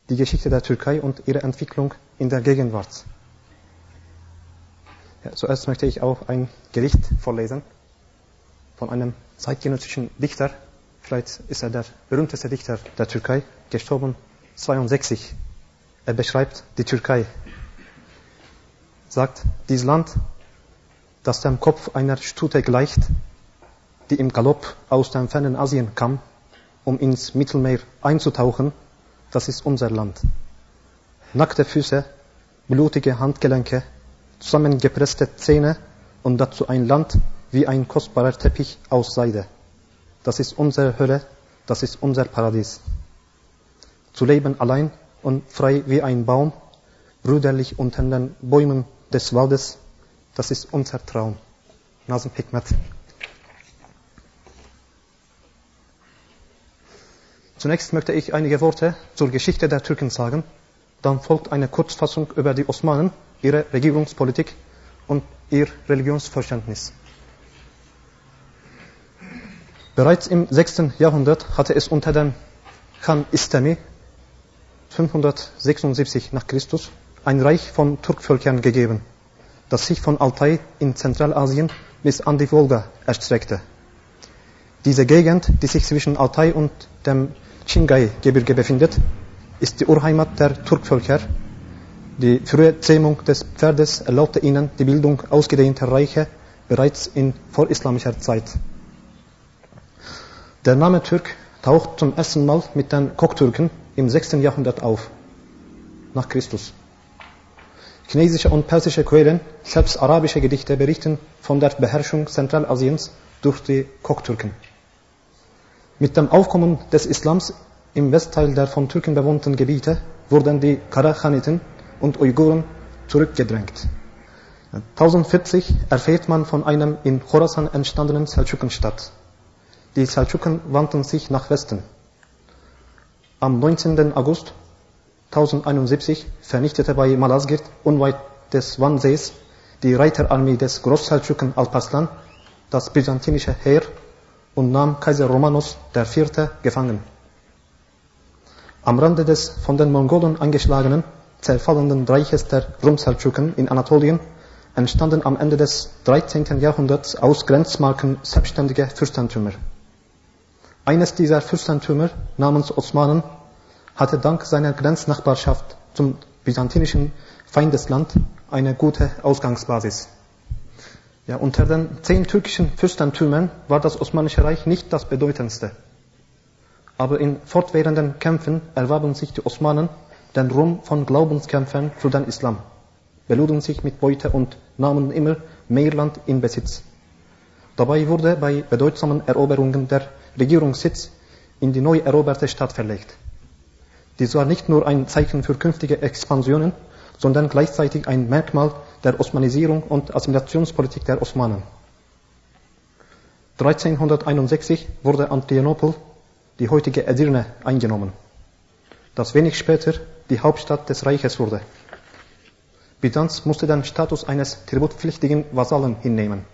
die Geschichte der Türkei und ihre Entwicklung in der Gegenwart. Ja, zuerst möchte ich auch ein Gedicht vorlesen von einem zeitgenössischen Dichter. Vielleicht ist er der berühmteste Dichter der Türkei, gestorben 1962. Er beschreibt die Türkei. Sagt, dieses Land, das dem Kopf einer Stute gleicht, die im Galopp aus dem fernen Asien kam, um ins Mittelmeer einzutauchen, das ist unser Land. Nackte Füße, blutige Handgelenke, zusammengepresste Zähne und dazu ein Land wie ein kostbarer Teppich aus Seide. Das ist unsere Hölle, das ist unser Paradies. Zu leben allein und frei wie ein Baum, brüderlich unter den Bäumen des Waldes, das ist unser Traum. Nazım Hikmet. Zunächst möchte ich einige Worte zur Geschichte der Türken sagen. Dann folgt eine Kurzfassung über die Osmanen, ihre Regierungspolitik und ihr Religionsverständnis. Bereits im 6. Jahrhundert hatte es unter dem Khan Istemi 576 nach Christus ein Reich von Turkvölkern gegeben, das sich von Altai in Zentralasien bis an die Wolga erstreckte. Diese Gegend, die sich zwischen Altai und dem Çingay-Gebirge befindet, ist die Urheimat der Turkvölker. Die frühe Zähmung des Pferdes erlaubte ihnen die Bildung ausgedehnter Reiche bereits in vorislamischer Zeit. Der Name Türk taucht zum ersten Mal mit den Koktürken im 6. Jahrhundert auf, nach Christus. Chinesische und persische Quellen, selbst arabische Gedichte berichten von der Beherrschung Zentralasiens durch die Koktürken. Mit dem Aufkommen des Islams im Westteil der von Türken bewohnten Gebiete wurden die Karachaniten und Uiguren zurückgedrängt. 1040 erfährt man von einem in Khorasan entstandenen Seldschukenstaat. Die Seldschuken wandten sich nach Westen. Am 19. August 1071 vernichtete bei Malazgirt unweit des Vansees die Reiterarmee des Großseldschuken Alparslan das byzantinische Heer und nahm Kaiser Romanos IV. Gefangen. Am Rande des von den Mongolen angeschlagenen, zerfallenden Reiches der Rum-Seldschuken in Anatolien entstanden am Ende des 13. Jahrhunderts aus Grenzmarken selbstständige Fürstentümer. Eines dieser Fürstentümer namens Osmanen hatte dank seiner Grenznachbarschaft zum byzantinischen Feindesland eine gute Ausgangsbasis. Ja, unter den 10 türkischen Fürstentümern war das Osmanische Reich nicht das bedeutendste. Aber in fortwährenden Kämpfen erwarben sich die Osmanen den Ruhm von Glaubenskämpfern für den Islam, beluden sich mit Beute und nahmen immer mehr Land in Besitz. Dabei wurde bei bedeutsamen Eroberungen der Regierungssitz in die neu eroberte Stadt verlegt. Dies war nicht nur ein Zeichen für künftige Expansionen, sondern gleichzeitig ein Merkmal der Osmanisierung und Assimilationspolitik der Osmanen. 1361 wurde Adrianopel, die heutige Edirne, eingenommen, das wenig später die Hauptstadt des Reiches wurde. Byzanz musste den Status eines tributpflichtigen Vasallen hinnehmen.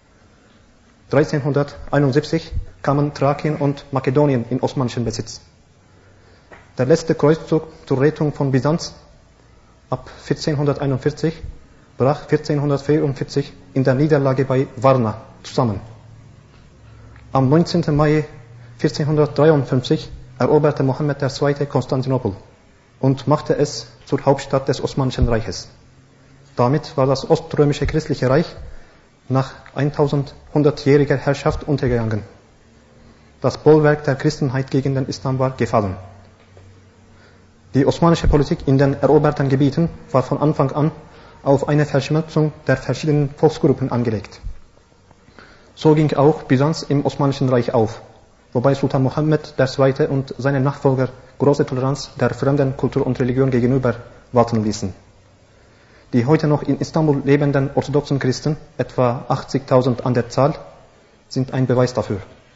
1371 kamen Thrakien und Makedonien in osmanischen Besitz. Der letzte Kreuzzug zur Rettung von Byzanz ab 1441 brach 1444 in der Niederlage bei Varna zusammen. Am 19. Mai 1453 eroberte Mohammed II. Konstantinopel und machte es zur Hauptstadt des Osmanischen Reiches. Damit war das oströmische christliche Reich nach 1100-jähriger Herrschaft untergegangen. Das Bollwerk der Christenheit gegen den Islam war gefallen. Die osmanische Politik in den eroberten Gebieten war von Anfang an auf eine Verschmelzung der verschiedenen Volksgruppen angelegt. So ging auch Byzanz im Osmanischen Reich auf, wobei Sultan Mohammed II. Und seine Nachfolger große Toleranz der fremden Kultur und Religion gegenüber walten ließen. Die heute noch in Istanbul lebenden orthodoxen Christen, etwa 80.000 an der Zahl, sind ein Beweis dafür.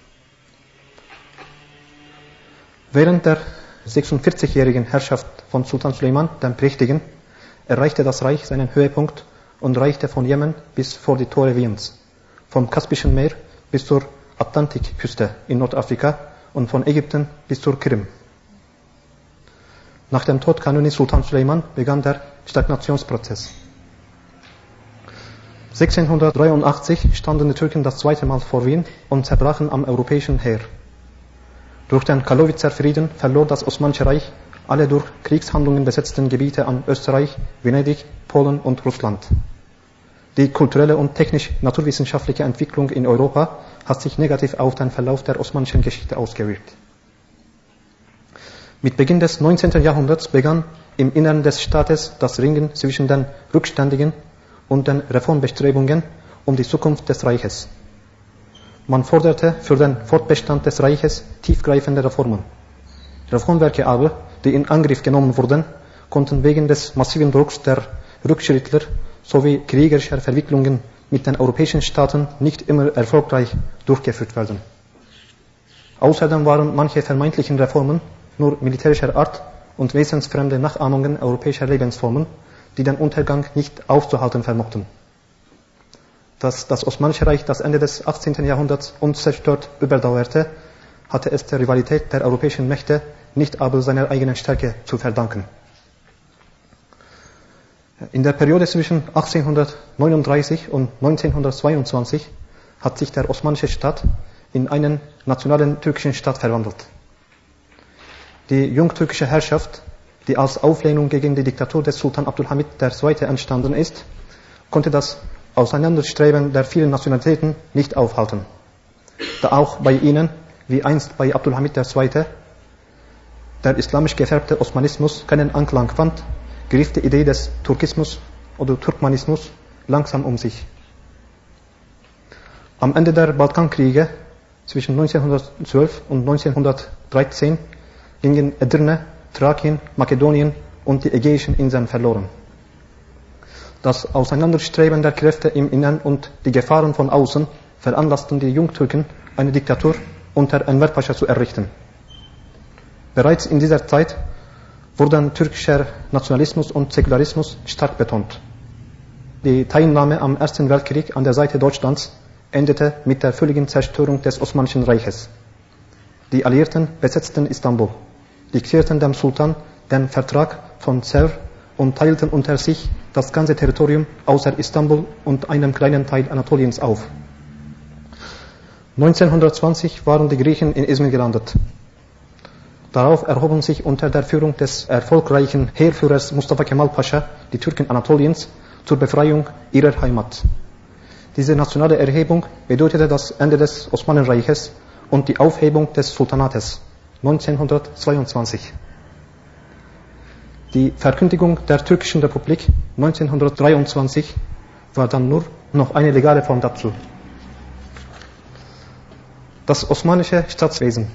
Während der 46-jährigen Herrschaft von Sultan Süleyman dem Prächtigen erreichte das Reich seinen Höhepunkt und reichte von Jemen bis vor die Tore Wiens, vom Kaspischen Meer bis zur Atlantikküste in Nordafrika und von Ägypten bis zur Krim. Nach dem Tod Kanuni Sultan Süleyman begann der Stagnationsprozess. 1683 standen die Türken das zweite Mal vor Wien und zerbrachen am europäischen Heer. Durch den Karlowitzer Frieden verlor das Osmanische Reich alle durch Kriegshandlungen besetzten Gebiete an Österreich, Venedig, Polen und Russland. Die kulturelle und technisch-naturwissenschaftliche Entwicklung in Europa hat sich negativ auf den Verlauf der osmanischen Geschichte ausgewirkt. Mit Beginn des 19. Jahrhunderts begann im Innern des Staates das Ringen zwischen den Rückständigen und den Reformbestrebungen um die Zukunft des Reiches. Man forderte für den Fortbestand des Reiches tiefgreifende Reformen. Reformwerke aber, die in Angriff genommen wurden, konnten wegen des massiven Drucks der Rückschrittler sowie kriegerischer Verwicklungen mit den europäischen Staaten nicht immer erfolgreich durchgeführt werden. Außerdem waren manche vermeintlichen Reformen nur militärischer Art und wesensfremde Nachahmungen europäischer Lebensformen, die den Untergang nicht aufzuhalten vermochten. Dass das Osmanische Reich das Ende des 18. Jahrhunderts unzerstört überdauerte, hatte es der Rivalität der europäischen Mächte, nicht aber seiner eigenen Stärke zu verdanken. In der Periode zwischen 1839 und 1922 hat sich der osmanische Staat in einen nationalen türkischen Staat verwandelt. Die jungtürkische Herrschaft, die als Auflehnung gegen die Diktatur des Sultan Abdülhamid II. Entstanden ist, konnte das Auseinanderstreben der vielen Nationalitäten nicht aufhalten. Da auch bei ihnen, wie einst bei Abdülhamid II., der islamisch gefärbte Osmanismus keinen Anklang fand, griff die Idee des Turkismus oder Turkmanismus langsam um sich. Am Ende der Balkankriege zwischen 1912 und 1913 gingen Edirne, Thrakien, Makedonien und die Ägäischen Inseln verloren. Das Auseinanderstreben der Kräfte im Innern und die Gefahren von außen veranlassten die Jungtürken, eine Diktatur unter Enver Pascha zu errichten. Bereits in dieser Zeit wurden türkischer Nationalismus und Säkularismus stark betont. Die Teilnahme am Ersten Weltkrieg an der Seite Deutschlands endete mit der völligen Zerstörung des Osmanischen Reiches. Die Alliierten besetzten Istanbul, diktierten dem Sultan den Vertrag von Sevr und teilten unter sich das ganze Territorium außer Istanbul und einem kleinen Teil Anatoliens auf. 1920 waren die Griechen in Izmir gelandet. Darauf erhoben sich unter der Führung des erfolgreichen Heerführers Mustafa Kemal Pascha die Türken Anatoliens zur Befreiung ihrer Heimat. Diese nationale Erhebung bedeutete das Ende des Osmanenreiches und die Aufhebung des Sultanates 1922. Die Verkündigung der türkischen Republik 1923 war dann nur noch eine legale Form dazu. Das osmanische Staatswesen.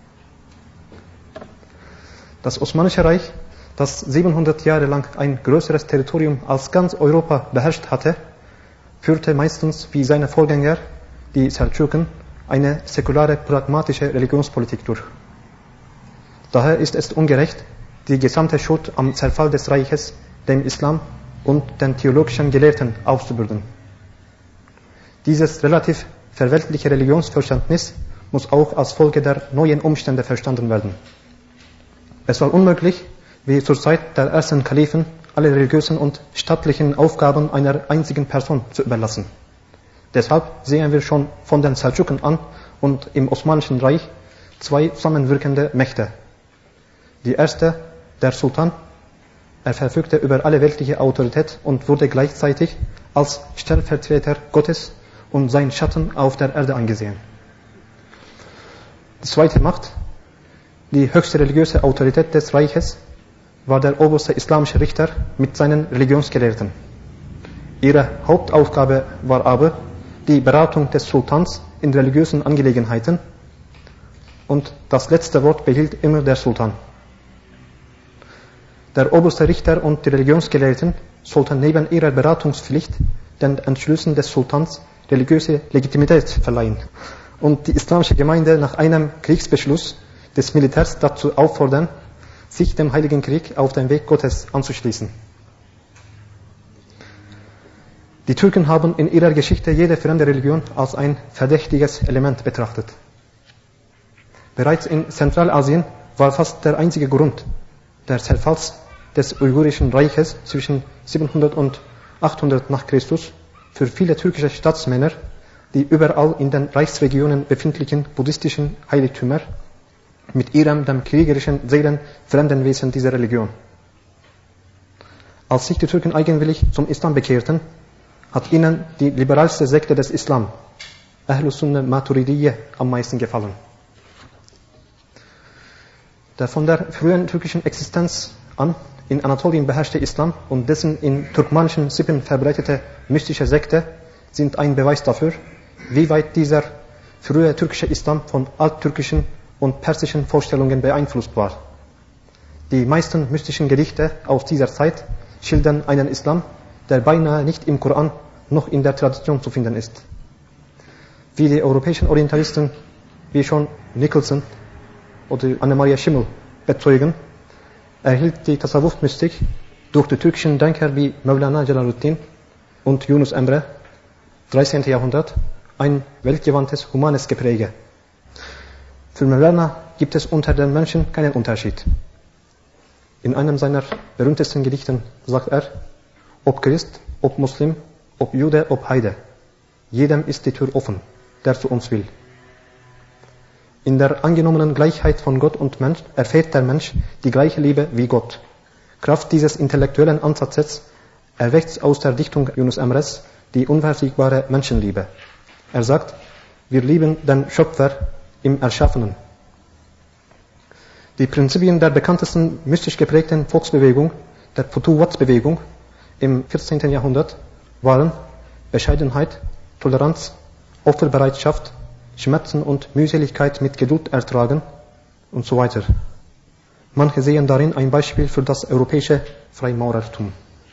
Das Osmanische Reich, das 700 Jahre lang ein größeres Territorium als ganz Europa beherrscht hatte, führte meistens wie seine Vorgänger, die Seldschuken, eine säkulare, pragmatische Religionspolitik durch. Daher ist es ungerecht, die gesamte Schuld am Zerfall des Reiches dem Islam und den theologischen Gelehrten aufzubürden. Dieses relativ verweltliche Religionsverständnis muss auch als Folge der neuen Umstände verstanden werden. Es war unmöglich, wie zur Zeit der ersten Kalifen, alle religiösen und staatlichen Aufgaben einer einzigen Person zu überlassen. Deshalb sehen wir schon von den Seldschuken an und im Osmanischen Reich zwei zusammenwirkende Mächte. Die erste, der Sultan, er verfügte über alle weltliche Autorität und wurde gleichzeitig als Stellvertreter Gottes und sein Schatten auf der Erde angesehen. Die zweite Macht, die höchste religiöse Autorität des Reiches, war der oberste islamische Richter mit seinen Religionsgelehrten. Ihre Hauptaufgabe war aber die Beratung des Sultans in religiösen Angelegenheiten und das letzte Wort behielt immer der Sultan. Der oberste Richter und die Religionsgelehrten sollten neben ihrer Beratungspflicht den Entschlüssen des Sultans religiöse Legitimität verleihen und die islamische Gemeinde nach einem Kriegsbeschluss des Militärs dazu auffordern, sich dem Heiligen Krieg auf den Weg Gottes anzuschließen. Die Türken haben in ihrer Geschichte jede fremde Religion als ein verdächtiges Element betrachtet. Bereits in Zentralasien war fast der einzige Grund, der Zerfalls des Uigurischen Reiches zwischen 700 und 800 nach Christus für viele türkische Staatsmänner die überall in den Reichsregionen befindlichen buddhistischen Heiligtümer mit ihrem dem kriegerischen Seelen fremden Wesen dieser Religion. Als sich die Türken eigenwillig zum Islam bekehrten, hat ihnen die liberalste Sekte des Islam, Ahlus Sunna Maturidiyye, am meisten gefallen. Der von der frühen türkischen Existenz an in Anatolien beherrschte Islam und dessen in turkmanischen Sippen verbreitete mystische Sekte sind ein Beweis dafür, wie weit dieser frühe türkische Islam von alttürkischen und persischen Vorstellungen beeinflusst war. Die meisten mystischen Gedichte aus dieser Zeit schildern einen Islam, der beinahe nicht im Koran noch in der Tradition zu finden ist. Wie die europäischen Orientalisten, wie schon Nicholson oder Anne-Maria Schimmel bezeugen, erhielt die Tasawwuf-Mystik durch die türkischen Denker wie Mevlana Jalaluddin und Yunus Emre, 13. Jahrhundert, ein weltgewandtes, humanes Gepräge. Für Mevlana gibt es unter den Menschen keinen Unterschied. In einem seiner berühmtesten Gedichten sagt er, ob Christ, ob Muslim, ob Jude, ob Heide, jedem ist die Tür offen, der zu uns will. In der angenommenen Gleichheit von Gott und Mensch erfährt der Mensch die gleiche Liebe wie Gott. Kraft dieses intellektuellen Ansatzes erwächst aus der Dichtung Yunus Emres die unversiegbare Menschenliebe. Er sagt, wir lieben den Schöpfer im Erschaffenen. Die Prinzipien der bekanntesten mystisch geprägten Volksbewegung, der Futuhat-Bewegung im 14. Jahrhundert, waren Bescheidenheit, Toleranz, Opferbereitschaft, Schmerzen und Mühseligkeit mit Geduld ertragen und so weiter. Manche sehen darin ein Beispiel für das europäische Freimaurertum.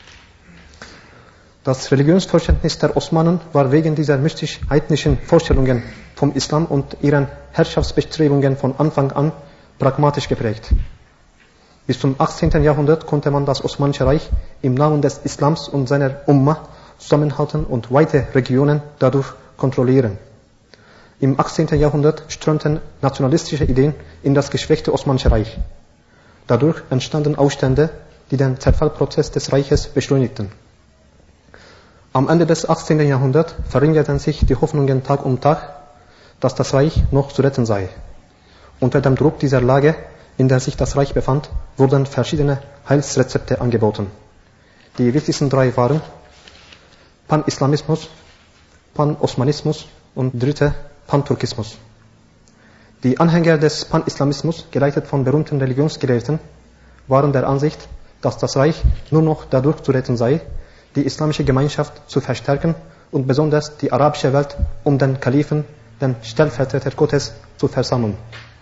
Das Religionsverständnis der Osmanen war wegen dieser mystisch-heidnischen Vorstellungen vom Islam und ihren Herrschaftsbestrebungen von Anfang an pragmatisch geprägt. Bis zum 18. Jahrhundert konnte man das Osmanische Reich im Namen des Islams und seiner Ummah zusammenhalten und weite Regionen dadurch kontrollieren. Im 18. Jahrhundert strömten nationalistische Ideen in das geschwächte Osmanische Reich. Dadurch entstanden Aufstände, die den Zerfallprozess des Reiches beschleunigten. Am Ende des 18. Jahrhunderts verringerten sich die Hoffnungen Tag um Tag, dass das Reich noch zu retten sei. Unter dem Druck dieser Lage, in der sich das Reich befand, wurden verschiedene Heilsrezepte angeboten. Die wichtigsten drei waren Pan-Islamismus, Pan-Osmanismus und dritte Pan-Turkismus. Die Anhänger des Pan-Islamismus, geleitet von berühmten Religionsgelehrten, waren der Ansicht, dass das Reich nur noch dadurch zu retten sei, die islamische Gemeinschaft zu verstärken und besonders die arabische Welt um den Kalifen, den Stellvertreter Gottes, zu versammeln.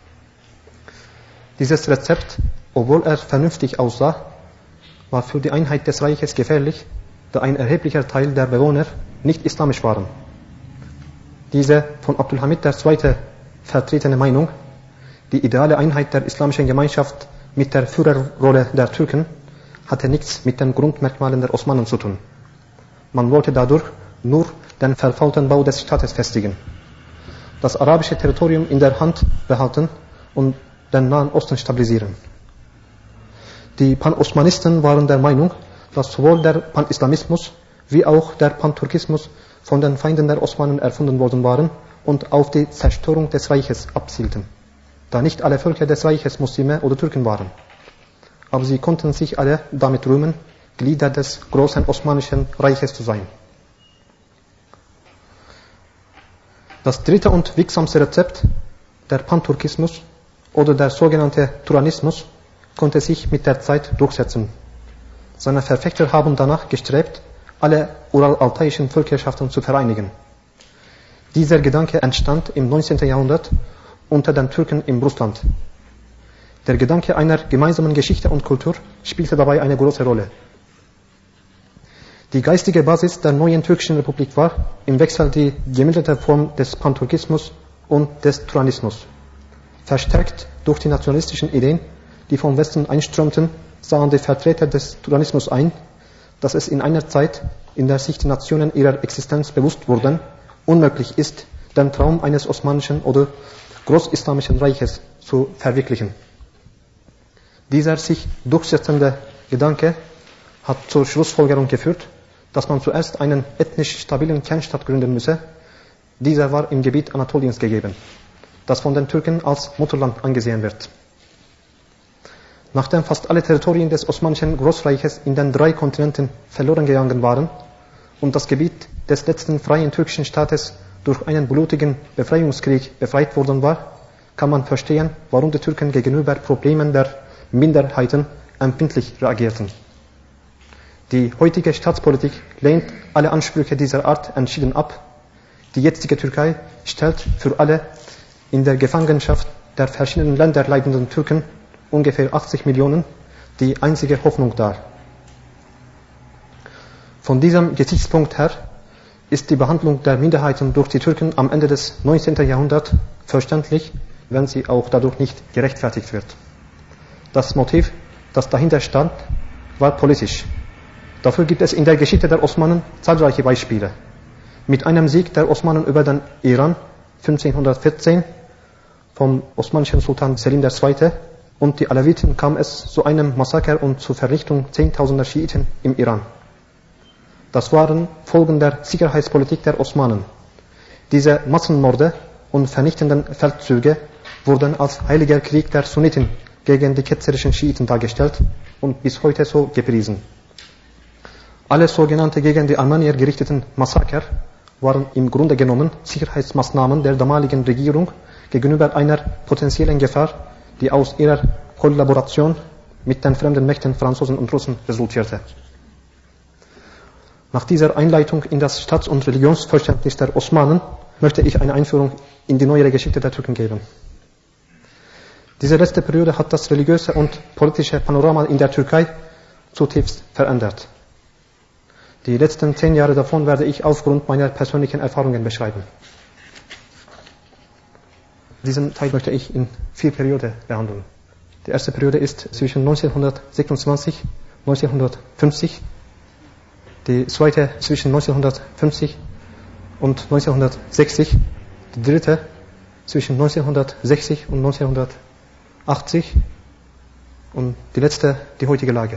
Dieses Rezept, obwohl er vernünftig aussah, war für die Einheit des Reiches gefährlich, da ein erheblicher Teil der Bewohner nicht islamisch waren. Diese von Abdülhamid II. Vertretene Meinung, die ideale Einheit der islamischen Gemeinschaft mit der Führerrolle der Türken, hatte nichts mit den Grundmerkmalen der Osmanen zu tun. Man wollte dadurch nur den verfaulten Bau des Staates festigen, das arabische Territorium in der Hand behalten und den Nahen Osten stabilisieren. Die Pan-Osmanisten waren der Meinung, dass sowohl der Pan-Islamismus wie auch der Pan-Turkismus von den Feinden der Osmanen erfunden worden waren und auf die Zerstörung des Reiches abzielten, da nicht alle Völker des Reiches Muslime oder Türken waren. Aber sie konnten sich alle damit rühmen, Glieder des großen Osmanischen Reiches zu sein. Das dritte und wirksamste Rezept, der Panturkismus oder der sogenannte Turanismus, konnte sich mit der Zeit durchsetzen. Seine Verfechter haben danach gestrebt, alle ural-altaiischen Völkerschaften zu vereinigen. Dieser Gedanke entstand im 19. Jahrhundert unter den Türken in Russland. Der Gedanke einer gemeinsamen Geschichte und Kultur spielte dabei eine große Rolle. Die geistige Basis der neuen türkischen Republik war im Wechsel die gemilderte Form des Panturkismus und des Turanismus. Verstärkt durch die nationalistischen Ideen, die vom Westen einströmten, sahen die Vertreter des Turanismus ein, dass es in einer Zeit, in der sich die Nationen ihrer Existenz bewusst wurden, unmöglich ist, den Traum eines osmanischen oder großislamischen Reiches zu verwirklichen. Dieser sich durchsetzende Gedanke hat zur Schlussfolgerung geführt, dass man zuerst einen ethnisch stabilen Kernstaat gründen müsse. Dieser war im Gebiet Anatoliens gegeben, das von den Türken als Mutterland angesehen wird. Nachdem fast alle Territorien des Osmanischen Großreiches in den 3 Kontinenten verloren gegangen waren und das Gebiet des letzten freien türkischen Staates durch einen blutigen Befreiungskrieg befreit worden war, kann man verstehen, warum die Türken gegenüber Problemen der Minderheiten empfindlich reagierten. Die heutige Staatspolitik lehnt alle Ansprüche dieser Art entschieden ab. Die jetzige Türkei stellt für alle in der Gefangenschaft der verschiedenen Länder leidenden Türken, ungefähr 80 Millionen, die einzige Hoffnung dar. Von diesem Gesichtspunkt her ist die Behandlung der Minderheiten durch die Türken am Ende des 19. Jahrhunderts verständlich, wenn sie auch dadurch nicht gerechtfertigt wird. Das Motiv, das dahinter stand, war politisch. Dafür gibt es in der Geschichte der Osmanen zahlreiche Beispiele. Mit einem Sieg der Osmanen über den Iran 1514 vom osmanischen Sultan Selim II. Und die Alawiten kam es zu einem Massaker und zur Vernichtung 10.000er Schiiten im Iran. Das waren Folgen der Sicherheitspolitik der Osmanen. Diese Massenmorde und vernichtenden Feldzüge wurden als heiliger Krieg der Sunniten gegen die ketzerischen Schiiten dargestellt und bis heute so gepriesen. Alle sogenannte gegen die Armenier gerichteten Massaker waren im Grunde genommen Sicherheitsmaßnahmen der damaligen Regierung gegenüber einer potenziellen Gefahr, die aus ihrer Kollaboration mit den fremden Mächten Franzosen und Russen resultierte. Nach dieser Einleitung in das Staats- und Religionsverständnis der Osmanen möchte ich eine Einführung in die neuere Geschichte der Türken geben. Diese letzte Periode hat das religiöse und politische Panorama in der Türkei zutiefst verändert. Die letzten 10 Jahre davon werde ich aufgrund meiner persönlichen Erfahrungen beschreiben. Diesen Teil möchte ich in 4 Perioden behandeln. Die erste Periode ist zwischen 1926 und 1950. Die zweite zwischen 1950 und 1960. Die dritte zwischen 1960 und 1980. Und die letzte, die heutige Lage.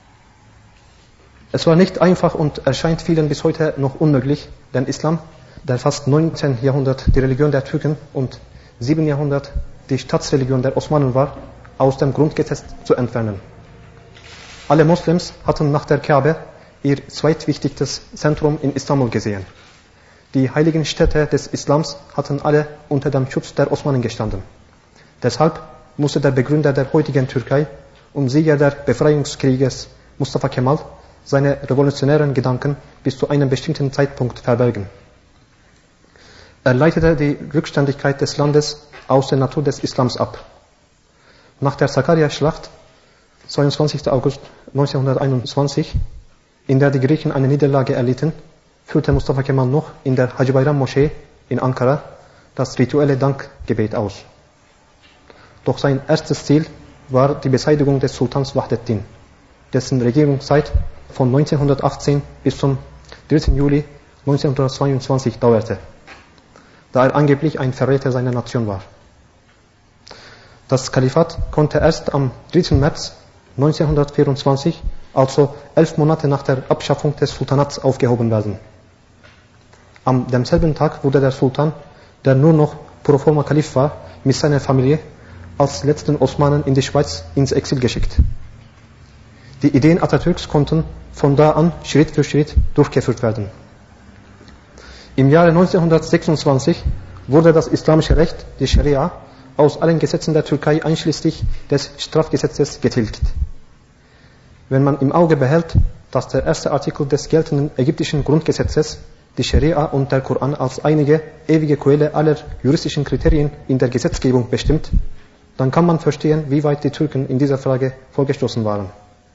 Es war nicht einfach und erscheint vielen bis heute noch unmöglich, den Islam, der fast 19. Jahrhundert die Religion der Türken und 7. Jahrhundert die Staatsreligion der Osmanen war, aus dem Grundgesetz zu entfernen. Alle Moslems hatten nach der Kaaba ihr zweitwichtigstes Zentrum in Istanbul gesehen. Die heiligen Städte des Islams hatten alle unter dem Schutz der Osmanen gestanden. Deshalb musste der Begründer der heutigen Türkei und Sieger der Befreiungskrieges Mustafa Kemal seine revolutionären Gedanken bis zu einem bestimmten Zeitpunkt verbergen. Er leitete die Rückständigkeit des Landes aus der Natur des Islams ab. Nach der Sakarya-Schlacht, 22. August 1921, in der die Griechen eine Niederlage erlitten, führte Mustafa Kemal noch in der Hacı Bayram Moschee in Ankara das rituelle Dankgebet aus. Doch sein erstes Ziel war die Beseitigung des Sultans Vahdettin, dessen Regierungszeit von 1918 bis zum 3. Juli 1922 dauerte, da er angeblich ein Verräter seiner Nation war. Das Kalifat konnte erst am 3. März 1924, also 11 Monate nach der Abschaffung des Sultanats, aufgehoben werden. Am demselben Tag wurde der Sultan, der nur noch pro forma Kalif war, mit seiner Familie als letzten Osmanen in die Schweiz ins Exil geschickt. Die Ideen Atatürks konnten von da an Schritt für Schritt durchgeführt werden. Im Jahre 1926 wurde das islamische Recht, die Scharia, aus allen Gesetzen der Türkei einschließlich des Strafgesetzes getilgt. Wenn man im Auge behält, dass der erste Artikel des geltenden ägyptischen Grundgesetzes die Scharia und der Koran als einige ewige Quelle aller juristischen Kriterien in der Gesetzgebung bestimmt, dann kann man verstehen, wie weit die Türken in dieser Frage vorgestoßen waren.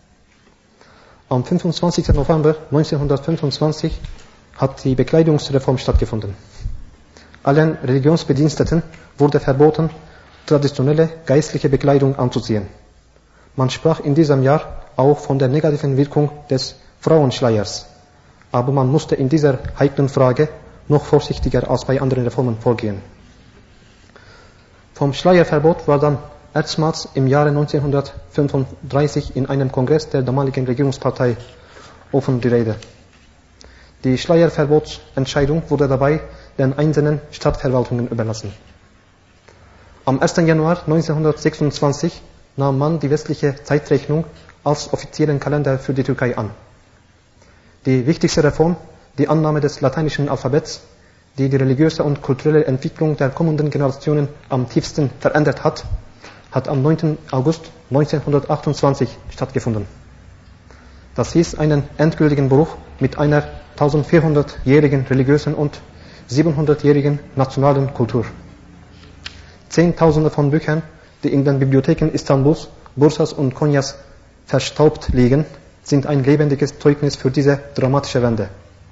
Am 25. November 1925 hat die Bekleidungsreform stattgefunden. Allen Religionsbediensteten wurde verboten, traditionelle geistliche Bekleidung anzuziehen. Man sprach in diesem Jahr auch von der negativen Wirkung des Frauenschleiers, aber man musste in dieser heiklen Frage noch vorsichtiger als bei anderen Reformen vorgehen. Vom Schleierverbot war dann erstmals im Jahre 1935 in einem Kongress der damaligen Regierungspartei offen die Rede. Die Schleierverbotsentscheidung wurde dabei den einzelnen Stadtverwaltungen überlassen. Am 1. Januar 1926 nahm man die westliche Zeitrechnung als offiziellen Kalender für die Türkei an. Die wichtigste Reform, die Annahme des lateinischen Alphabets, die die religiöse und kulturelle Entwicklung der kommenden Generationen am tiefsten verändert hat, hat am 9. August 1928 stattgefunden. Das hieß einen endgültigen Bruch mit einer 1400-jährigen religiösen und 700-jährigen nationalen Kultur. Zehntausende von Büchern, die in den Bibliotheken Istanbuls, Bursas und Konyas verstaubt liegen, sind ein lebendiges Zeugnis für diese dramatische Wende.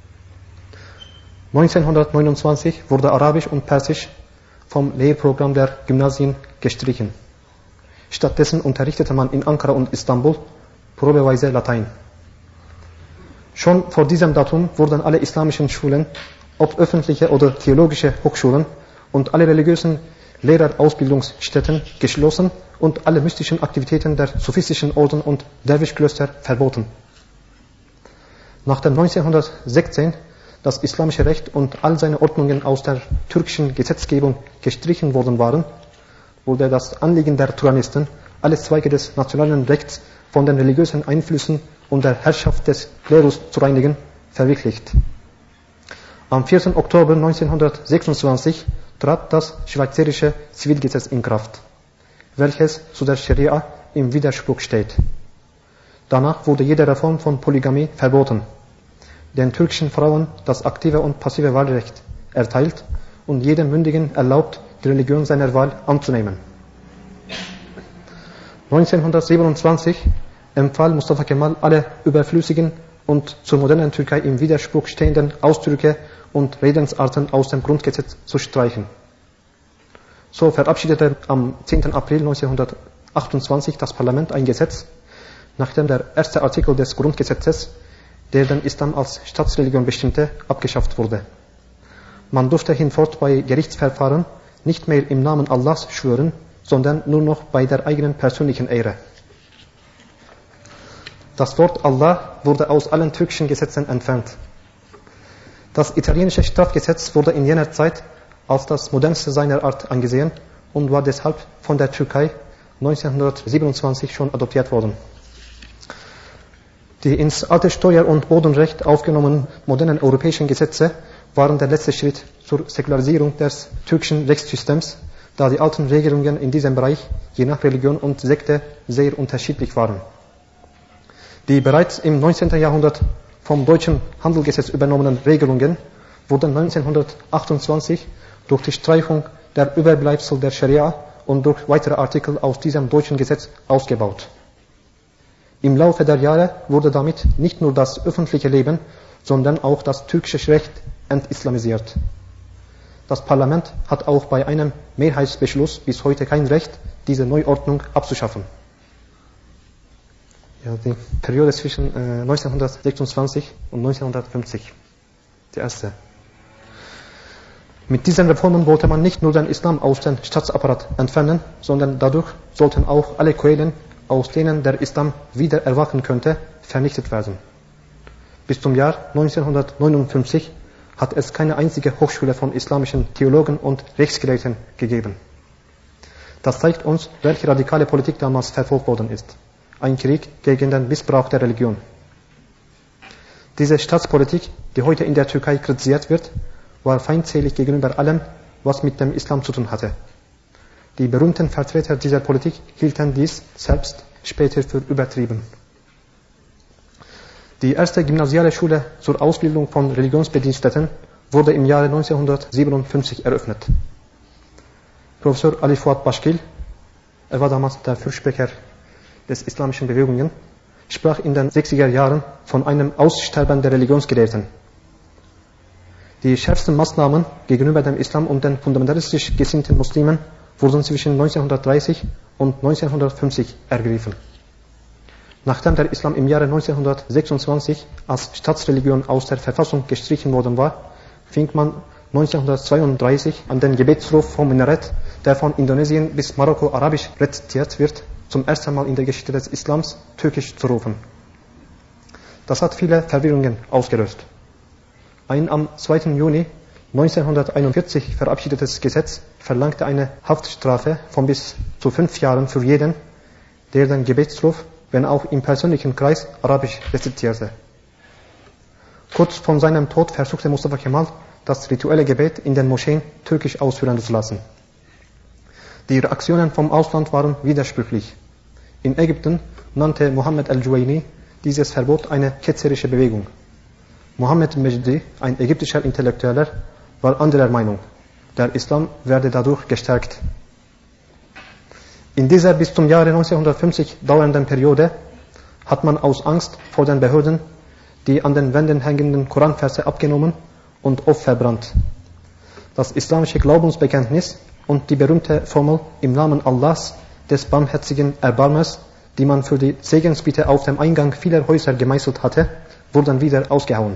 1929 wurde Arabisch und Persisch vom Lehrprogramm der Gymnasien gestrichen. Stattdessen unterrichtete man in Ankara und Istanbul probeweise Latein. Schon vor diesem Datum wurden alle islamischen Schulen, ob öffentliche oder theologische Hochschulen und alle religiösen Lehrerausbildungsstätten geschlossen und alle mystischen Aktivitäten der sophistischen Orden und Derwischklöster verboten. Nachdem 1916 das islamische Recht und all seine Ordnungen aus der türkischen Gesetzgebung gestrichen worden waren, wurde das Anliegen der Turanisten, alle Zweige des nationalen Rechts von den religiösen Einflüssen und der Herrschaft des Klerus zu reinigen, verwirklicht. Am 4. Oktober 1926 trat das schweizerische Zivilgesetz in Kraft, welches zu der Scharia im Widerspruch steht. Danach wurde jede Reform von Polygamie verboten, den türkischen Frauen das aktive und passive Wahlrecht erteilt und jedem Mündigen erlaubt, die Religion seiner Wahl anzunehmen. 1927 empfahl Mustafa Kemal alle überflüssigen und zur modernen Türkei im Widerspruch stehenden Ausdrücke und Redensarten aus dem Grundgesetz zu streichen. So verabschiedete am 10. April 1928 das Parlament ein Gesetz, nachdem der erste Artikel des Grundgesetzes, der den Islam als Staatsreligion bestimmte, abgeschafft wurde. Man durfte hinfort bei Gerichtsverfahren nicht mehr im Namen Allahs schwören, sondern nur noch bei der eigenen persönlichen Ehre. Das Wort Allah wurde aus allen türkischen Gesetzen entfernt. Das italienische Strafgesetz wurde in jener Zeit als das modernste seiner Art angesehen und war deshalb von der Türkei 1927 schon adoptiert worden. Die ins alte Steuer- und Bodenrecht aufgenommenen modernen europäischen Gesetze waren der letzte Schritt zur Säkularisierung des türkischen Rechtssystems, da die alten Regelungen in diesem Bereich je nach Religion und Sekte sehr unterschiedlich waren. Die bereits im 19. Jahrhundert vom deutschen Handelsgesetz übernommenen Regelungen wurden 1928 durch die Streichung der Überbleibsel der Scharia und durch weitere Artikel aus diesem deutschen Gesetz ausgebaut. Im Laufe der Jahre wurde damit nicht nur das öffentliche Leben, sondern auch das türkische Recht entislamisiert. Das Parlament hat auch bei einem Mehrheitsbeschluss bis heute kein Recht, diese Neuordnung abzuschaffen. Ja, die Periode zwischen 1926 und 1950, die erste. Mit diesen Reformen wollte man nicht nur den Islam aus dem Staatsapparat entfernen, sondern dadurch sollten auch alle Quellen, aus denen der Islam wieder erwachen könnte, vernichtet werden. Bis zum Jahr 1959 hat es keine einzige Hochschule von islamischen Theologen und Rechtsgelehrten gegeben. Das zeigt uns, welche radikale Politik damals verfolgt worden ist. Ein Krieg gegen den Missbrauch der Religion. Diese Staatspolitik, die heute in der Türkei kritisiert wird, war feindselig gegenüber allem, was mit dem Islam zu tun hatte. Die berühmten Vertreter dieser Politik hielten dies selbst später für übertrieben. Die erste gymnasiale Schule zur Ausbildung von Religionsbediensteten wurde im Jahre 1957 eröffnet. Professor Ali Fuat Başkil, er war damals der Fürsprecher des islamischen Bewegungen, sprach in den 60er Jahren von einem Aussterben der Religionsgelehrten. Die schärfsten Maßnahmen gegenüber dem Islam und den fundamentalistisch gesinnten Muslimen wurden zwischen 1930 und 1950 ergriffen. Nachdem der Islam im Jahre 1926 als Staatsreligion aus der Verfassung gestrichen worden war, fing man 1932 an, den Gebetsruf vom Minarett der von Indonesien bis Marokko arabisch rezitiert wird, zum ersten Mal in der Geschichte des Islams türkisch zu rufen. Das hat viele Verwirrungen ausgelöst. Ein am 2. Juni 1941 verabschiedetes Gesetz verlangte eine Haftstrafe von bis zu 5 Jahren für jeden, der den Gebetsruf, wenn auch im persönlichen Kreis, arabisch rezitierte. Kurz vor seinem Tod versuchte Mustafa Kemal, das rituelle Gebet in den Moscheen türkisch ausführen zu lassen. Die Reaktionen vom Ausland waren widersprüchlich. In Ägypten nannte Mohammed al-Juwayni dieses Verbot eine ketzerische Bewegung. Mohammed Mejdi, ein ägyptischer Intellektueller, war anderer Meinung. Der Islam werde dadurch gestärkt. In dieser bis zum Jahre 1950 dauernden Periode hat man aus Angst vor den Behörden die an den Wänden hängenden Koranverse abgenommen und oft verbrannt. Das islamische Glaubensbekenntnis und die berühmte Formel im Namen Allahs, des barmherzigen Erbarmers, die man für die Segensbitte auf dem Eingang vieler Häuser gemeißelt hatte, wurden wieder ausgehauen.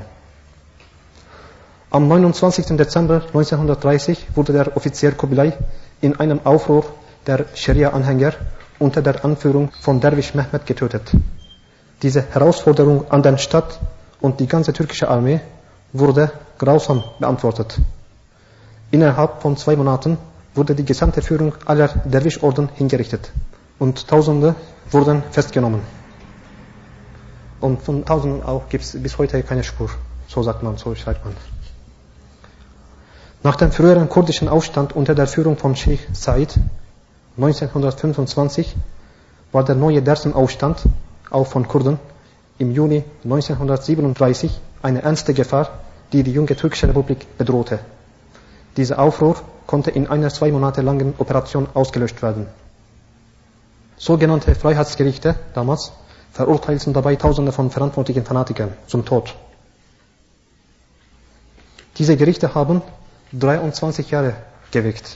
Am 29. Dezember 1930 wurde der Offizier Kubilay in einem Aufruhr der Scharia-Anhänger unter der Anführung von Derwisch Mehmed getötet. Diese Herausforderung an den Staat und die ganze türkische Armee wurde grausam beantwortet. Innerhalb von 2 Monaten wurde die gesamte Führung aller Derwischorden hingerichtet und Tausende wurden festgenommen. Und von Tausenden auch gibt es bis heute keine Spur. So sagt man, so schreibt man. Nach dem früheren kurdischen Aufstand unter der Führung von Sheikh Said 1925 war der neue Dersim-Aufstand, auch von Kurden, im Juni 1937 eine ernste Gefahr, die die junge türkische Republik bedrohte. Dieser Aufruhr konnte in einer 2 Monate langen Operation ausgelöscht werden. Sogenannte Freiheitsgerichte damals verurteilten dabei Tausende von verantwortlichen Fanatikern zum Tod. Diese Gerichte haben 23 Jahre gewirkt.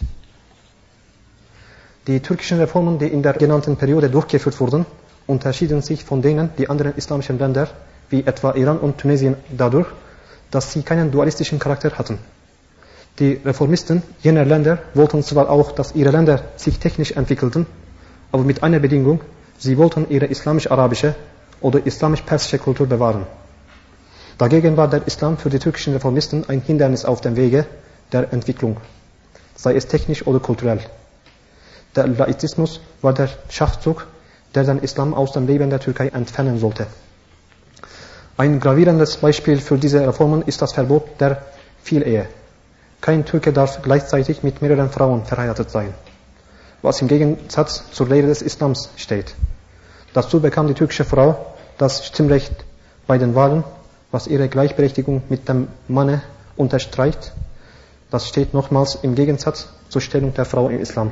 Die türkischen Reformen, die in der genannten Periode durchgeführt wurden, unterschieden sich von denen der anderen islamischen Länder, wie etwa Iran und Tunesien, dadurch, dass sie keinen dualistischen Charakter hatten. Die Reformisten jener Länder wollten zwar auch, dass ihre Länder sich technisch entwickelten, aber mit einer Bedingung: sie wollten ihre islamisch-arabische oder islamisch-persische Kultur bewahren. Dagegen war der Islam für die türkischen Reformisten ein Hindernis auf dem Wege der Entwicklung, sei es technisch oder kulturell. Der Laizismus war der Schachzug, der den Islam aus dem Leben der Türkei entfernen sollte. Ein gravierendes Beispiel für diese Reformen ist das Verbot der Vielehe. Kein Türke darf gleichzeitig mit mehreren Frauen verheiratet sein, was im Gegensatz zur Lehre des Islams steht. Dazu bekam die türkische Frau das Stimmrecht bei den Wahlen, was ihre Gleichberechtigung mit dem Manne unterstreicht. Das steht nochmals im Gegensatz zur Stellung der Frau im Islam.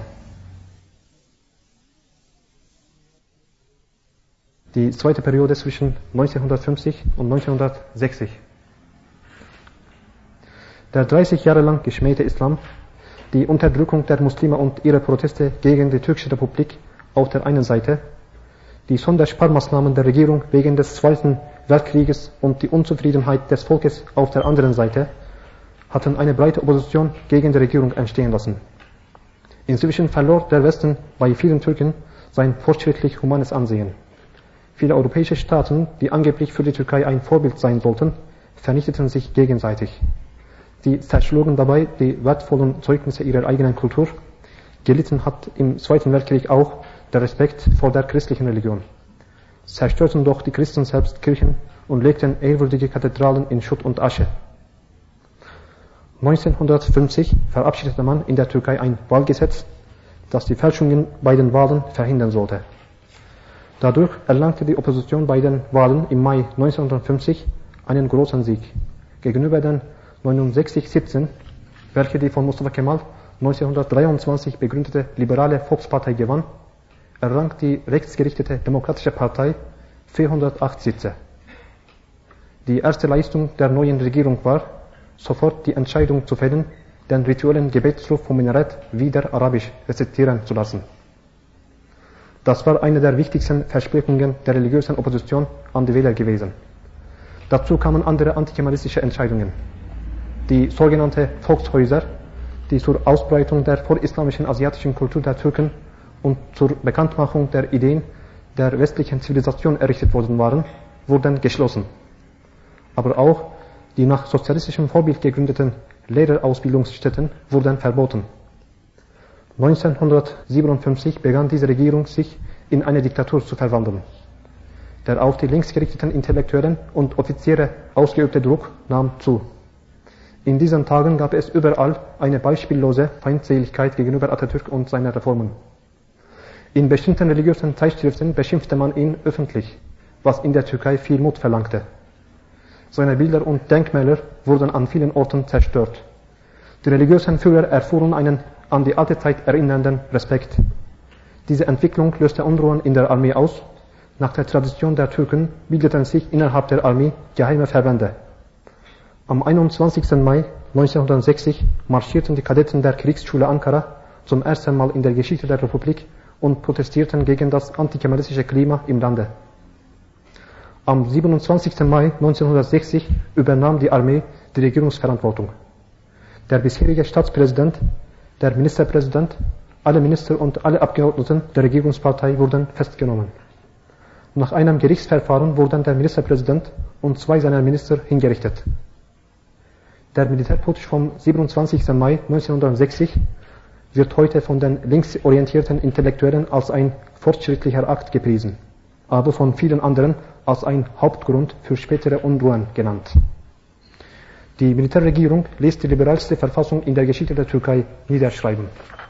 Die zweite Periode zwischen 1950 und 1960. Der 30 Jahre lang geschmähte Islam, die Unterdrückung der Muslime und ihre Proteste gegen die türkische Republik auf der einen Seite, die Sondersparmaßnahmen der Regierung wegen des Zweiten Weltkrieges und die Unzufriedenheit des Volkes auf der anderen Seite, hatten eine breite Opposition gegen die Regierung entstehen lassen. Inzwischen verlor der Westen bei vielen Türken sein fortschrittlich humanes Ansehen. Viele europäische Staaten, die angeblich für die Türkei ein Vorbild sein sollten, vernichteten sich gegenseitig. Sie zerschlugen dabei die wertvollen Zeugnisse ihrer eigenen Kultur. Gelitten hat im Zweiten Weltkrieg auch der Respekt vor der christlichen Religion. Zerstörten doch die Christen selbst Kirchen und legten ehrwürdige Kathedralen in Schutt und Asche. 1950 verabschiedete man in der Türkei ein Wahlgesetz, das die Fälschungen bei den Wahlen verhindern sollte. Dadurch erlangte die Opposition bei den Wahlen im Mai 1950 einen großen Sieg. Gegenüber den 69 welche die von Mustafa Kemal 1923 begründete liberale Volkspartei gewann, errang die rechtsgerichtete Demokratische Partei 408 Sitze. Die erste Leistung der neuen Regierung war, sofort die Entscheidung zu fällen, den rituellen Gebetsruf vom Minarett wieder arabisch rezitieren zu lassen. Das war eine der wichtigsten Versprechungen der religiösen Opposition an die Wähler gewesen. Dazu kamen andere antikemalistische Entscheidungen. Die sogenannten Volkshäuser die zur Ausbreitung der vorislamischen asiatischen Kultur der Türken und zur Bekanntmachung der Ideen der westlichen Zivilisation errichtet worden waren, wurden geschlossen. Aber auch die nach sozialistischem Vorbild gegründeten Lehrerausbildungsstätten wurden verboten. 1957 begann diese Regierung sich in eine Diktatur zu verwandeln. Der auf die linksgerichteten Intellektuellen und Offiziere ausgeübte Druck nahm zu. In diesen Tagen gab es überall eine beispiellose Feindseligkeit gegenüber Atatürk und seinen Reformen. In bestimmten religiösen Zeitschriften beschimpfte man ihn öffentlich, was in der Türkei viel Mut verlangte. Seine Bilder und Denkmäler wurden an vielen Orten zerstört. Die religiösen Führer erfuhren einen an die alte Zeit erinnernden Respekt. Diese Entwicklung löste Unruhen in der Armee aus. Nach der Tradition der Türken bildeten sich innerhalb der Armee geheime Verbände. Am 21. Mai 1960 marschierten die Kadetten der Kriegsschule Ankara zum ersten Mal in der Geschichte der Republik und protestierten gegen das antikemalistische Klima im Lande. Am 27. Mai 1960 übernahm die Armee die Regierungsverantwortung. Der bisherige Staatspräsident, der Ministerpräsident, alle Minister und alle Abgeordneten der Regierungspartei wurden festgenommen. Nach einem Gerichtsverfahren wurden der Ministerpräsident und 2 seiner Minister hingerichtet. Der Militärputsch vom 27. Mai 1960 wird heute von den linksorientierten Intellektuellen als ein fortschrittlicher Akt gepriesen, aber von vielen anderen als ein Hauptgrund für spätere Unruhen genannt. Die Militärregierung ließ die liberalste Verfassung in der Geschichte der Türkei niederschreiben.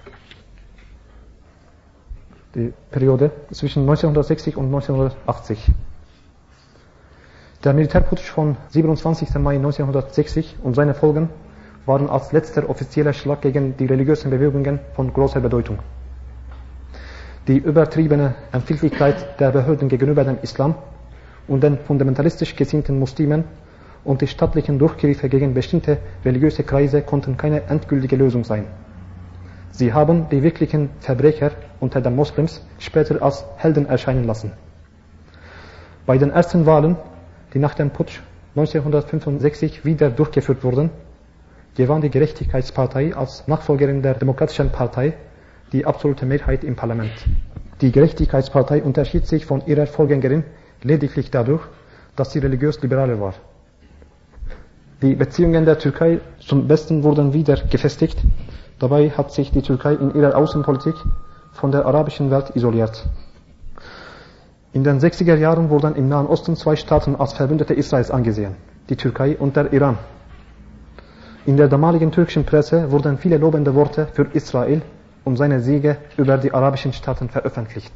Die Periode zwischen 1960 und 1980. Der Militärputsch vom 27. Mai 1960 und seine Folgen waren als letzter offizieller Schlag gegen die religiösen Bewegungen von großer Bedeutung. Die übertriebene Empfindlichkeit der Behörden gegenüber dem Islam und den fundamentalistisch gesinnten Muslimen und die staatlichen Durchgriffe gegen bestimmte religiöse Kreise konnten keine endgültige Lösung sein. Sie haben die wirklichen Verbrecher unter den Moslems später als Helden erscheinen lassen. Bei den ersten Wahlen, die nach dem Putsch 1965 wieder durchgeführt wurden, gewann die Gerechtigkeitspartei als Nachfolgerin der Demokratischen Partei die absolute Mehrheit im Parlament. Die Gerechtigkeitspartei unterschied sich von ihrer Vorgängerin lediglich dadurch, dass sie religiös-liberaler war. Die Beziehungen der Türkei zum Westen wurden wieder gefestigt. Dabei hat sich die Türkei in ihrer Außenpolitik von der arabischen Welt isoliert. In den 60er Jahren wurden im Nahen Osten 2 Staaten als Verbündete Israels angesehen, die Türkei und der Iran. In der damaligen türkischen Presse wurden viele lobende Worte für Israel und seine Siege über die arabischen Staaten veröffentlicht.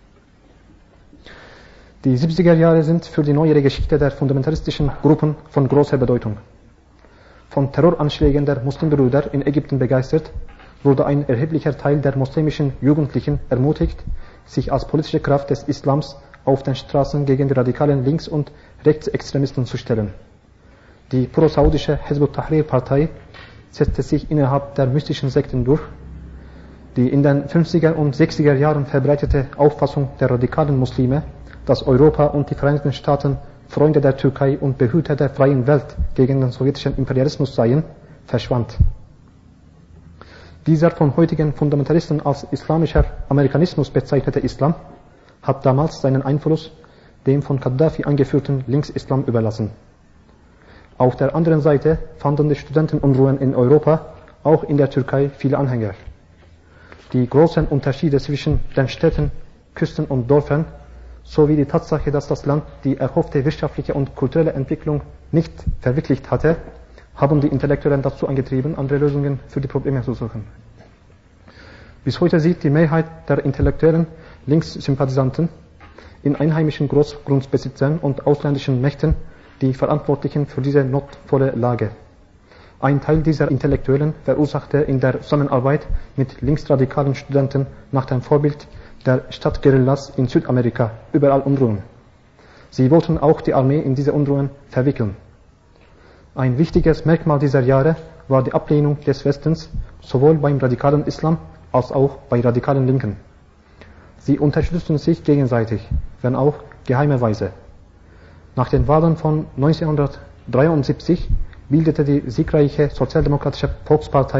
Die 70er Jahre sind für die neuere Geschichte der fundamentalistischen Gruppen von großer Bedeutung. Von Terroranschlägen der Muslimbrüder in Ägypten begeistert, wurde ein erheblicher Teil der muslimischen Jugendlichen ermutigt, sich als politische Kraft des Islams auf den Straßen gegen die radikalen Links- und Rechtsextremisten zu stellen. Die pro-saudische Hizb ut-Tahrir-Partei setzte sich innerhalb der mystischen Sekten durch. Die in den 50er und 60er Jahren verbreitete Auffassung der radikalen Muslime, dass Europa und die Vereinigten Staaten Freunde der Türkei und Behüter der freien Welt gegen den sowjetischen Imperialismus seien, verschwand. Dieser von heutigen Fundamentalisten als islamischer Amerikanismus bezeichnete Islam hat damals seinen Einfluss dem von Gaddafi angeführten Linksislam überlassen. Auf der anderen Seite fanden die Studentenunruhen in Europa, auch in der Türkei, viele Anhänger. Die großen Unterschiede zwischen den Städten, Küsten und Dörfern sowie die Tatsache, dass das Land die erhoffte wirtschaftliche und kulturelle Entwicklung nicht verwirklicht hatte, haben die Intellektuellen dazu angetrieben, andere Lösungen für die Probleme zu suchen. Bis heute sieht die Mehrheit der intellektuellen Linkssympathisanten in einheimischen Großgrundbesitzern und ausländischen Mächten die Verantwortlichen für diese notvolle Lage. Ein Teil dieser Intellektuellen verursachte in der Zusammenarbeit mit linksradikalen Studenten nach dem Vorbild der Stadtguerillas in Südamerika überall Unruhen. Sie wollten auch die Armee in diese Unruhen verwickeln. Ein wichtiges Merkmal dieser Jahre war die Ablehnung des Westens sowohl beim radikalen Islam als auch bei radikalen Linken. Sie unterstützten sich gegenseitig, wenn auch geheimerweise. Nach den Wahlen von 1973 bildete die siegreiche Sozialdemokratische Volkspartei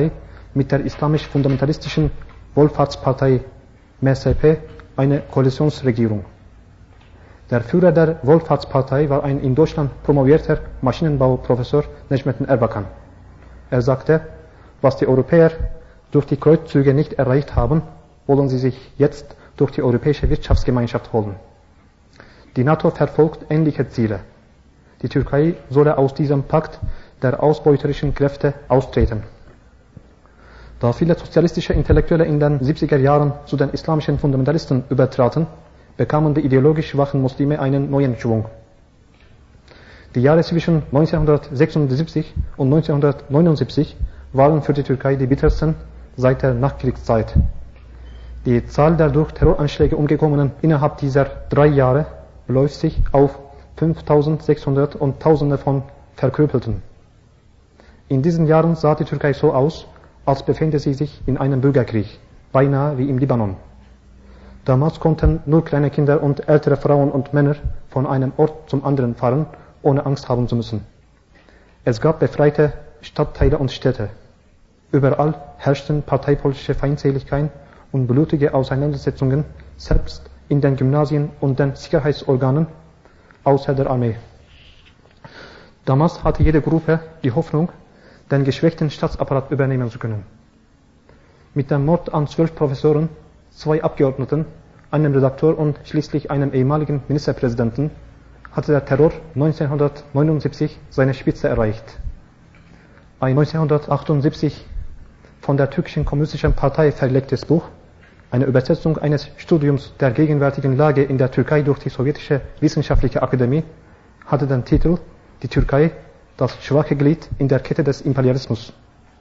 mit der islamisch-fundamentalistischen Wohlfahrtspartei MSP eine Koalitionsregierung. Der Führer der Wohlfahrtspartei war ein in Deutschland promovierter Maschinenbauprofessor Necmettin Erbakan. Er sagte, was die Europäer durch die Kreuzzüge nicht erreicht haben, wollen sie sich jetzt durch die Europäische Wirtschaftsgemeinschaft holen. Die NATO verfolgt ähnliche Ziele. Die Türkei solle aus diesem Pakt der ausbeuterischen Kräfte austreten. Da viele sozialistische Intellektuelle in den 70er Jahren zu den islamischen Fundamentalisten übertraten, bekamen die ideologisch schwachen Muslime einen neuen Schwung. Die Jahre zwischen 1976 und 1979 waren für die Türkei die bittersten seit der Nachkriegszeit. Die Zahl der durch Terroranschläge umgekommenen innerhalb dieser 3 Jahre beläuft sich auf 5.600 und Tausende von Verkrüppelten. In diesen Jahren sah die Türkei so aus, als befände sie sich in einem Bürgerkrieg, beinahe wie im Libanon. Damals konnten nur kleine Kinder und ältere Frauen und Männer von einem Ort zum anderen fahren, ohne Angst haben zu müssen. Es gab befreite Stadtteile und Städte. Überall herrschten parteipolitische Feindseligkeiten und blutige Auseinandersetzungen, selbst in den Gymnasien und den Sicherheitsorganen, außer der Armee. Damals hatte jede Gruppe die Hoffnung, den geschwächten Staatsapparat übernehmen zu können. Mit dem Mord an 12 Professoren, 2 Abgeordneten, einem Redakteur und schließlich einem ehemaligen Ministerpräsidenten hatte der Terror 1979 seine Spitze erreicht. Ein 1978 von der türkischen Kommunistischen Partei verlegtes Buch, eine Übersetzung eines Studiums der gegenwärtigen Lage in der Türkei durch die Sowjetische Wissenschaftliche Akademie, hatte den Titel Die Türkei, das schwache Glied in der Kette des Imperialismus.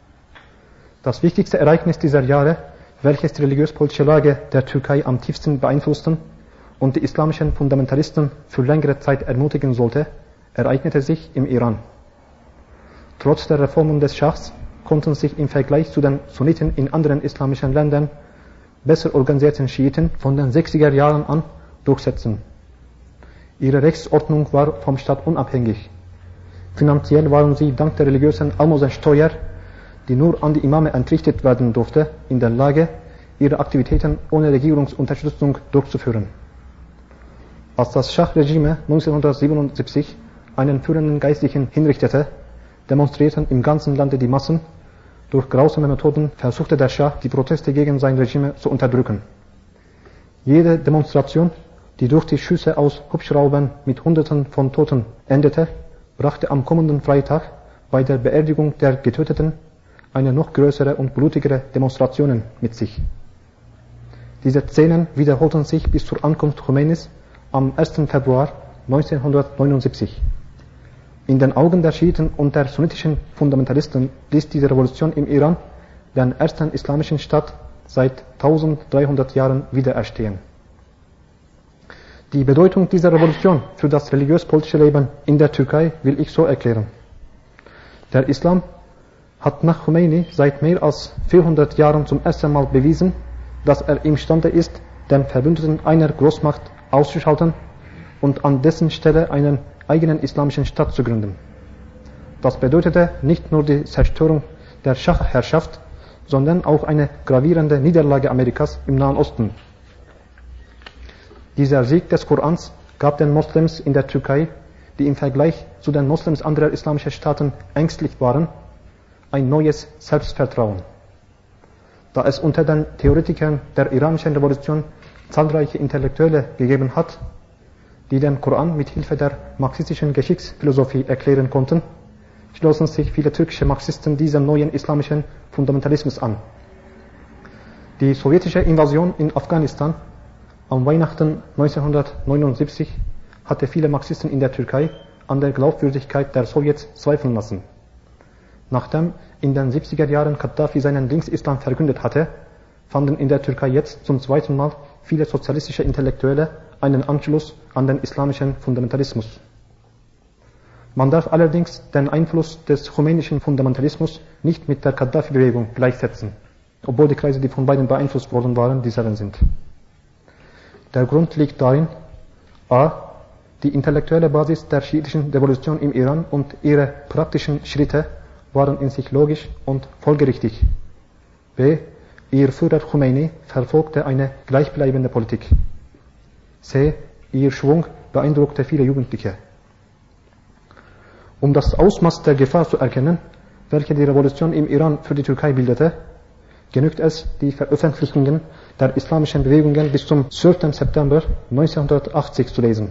Das wichtigste Ereignis dieser Jahre, welches die religiös-politische Lage der Türkei am tiefsten beeinflussten und die islamischen Fundamentalisten für längere Zeit ermutigen sollte, ereignete sich im Iran. Trotz der Reformen des Schachs konnten sich im Vergleich zu den Sunniten in anderen islamischen Ländern besser organisierten Schiiten von den 60er Jahren an durchsetzen. Ihre Rechtsordnung war vom Staat unabhängig. Finanziell waren sie dank der religiösen Almosensteuer, die nur an die Imame entrichtet werden durfte, in der Lage, ihre Aktivitäten ohne Regierungsunterstützung durchzuführen. Als das Schah-Regime 1977 einen führenden Geistlichen hinrichtete, demonstrierten im ganzen Lande die Massen. Durch grausame Methoden versuchte der Schah, die Proteste gegen sein Regime zu unterdrücken. Jede Demonstration, die durch die Schüsse aus Hubschraubern mit Hunderten von Toten endete, brachte am kommenden Freitag bei der Beerdigung der Getöteten eine noch größere und blutigere Demonstrationen mit sich. Diese Szenen wiederholten sich bis zur Ankunft Khomeinis am 1. Februar 1979. In den Augen der Schiiten und der sunnitischen Fundamentalisten ließ diese Revolution im Iran den ersten islamischen Staat seit 1300 Jahren wiedererstehen. Die Bedeutung dieser Revolution für das religiös-politische Leben in der Türkei will ich so erklären. Der Islam hat nach Khomeini seit mehr als 400 Jahren zum ersten Mal bewiesen, dass er imstande ist, den Verbündeten einer Großmacht auszuschalten und an dessen Stelle einen eigenen islamischen Staat zu gründen. Das bedeutete nicht nur die Zerstörung der Schah-Herrschaft, sondern auch eine gravierende Niederlage Amerikas im Nahen Osten. Dieser Sieg des Korans gab den Moslems in der Türkei, die im Vergleich zu den Moslems anderer islamischer Staaten ängstlich waren, ein neues Selbstvertrauen. Da es unter den Theoretikern der iranischen Revolution zahlreiche Intellektuelle gegeben hat, die den Koran mit Hilfe der marxistischen Geschichtsphilosophie erklären konnten, schlossen sich viele türkische Marxisten diesem neuen islamischen Fundamentalismus an. Die sowjetische Invasion in Afghanistan am Weihnachten 1979 hatte viele Marxisten in der Türkei an der Glaubwürdigkeit der Sowjets zweifeln lassen. Nachdem in den 70er Jahren Gaddafi seinen Linksislam verkündet hatte, fanden in der Türkei jetzt zum zweiten Mal viele sozialistische Intellektuelle einen Anschluss an den islamischen Fundamentalismus. Man darf allerdings den Einfluss des khomeinischen Fundamentalismus nicht mit der Gaddafi-Bewegung gleichsetzen, obwohl die Kreise, die von beiden beeinflusst worden waren, dieselben sind. Der Grund liegt darin, a. die intellektuelle Basis der schiitischen Revolution im Iran und ihre praktischen Schritte waren in sich logisch und folgerichtig. B. Ihr Führer Khomeini verfolgte eine gleichbleibende Politik. C. Ihr Schwung beeindruckte viele Jugendliche. Um das Ausmaß der Gefahr zu erkennen, welche die Revolution im Iran für die Türkei bildete, genügt es, die Veröffentlichungen der islamischen Bewegungen bis zum 12. September 1980 zu lesen.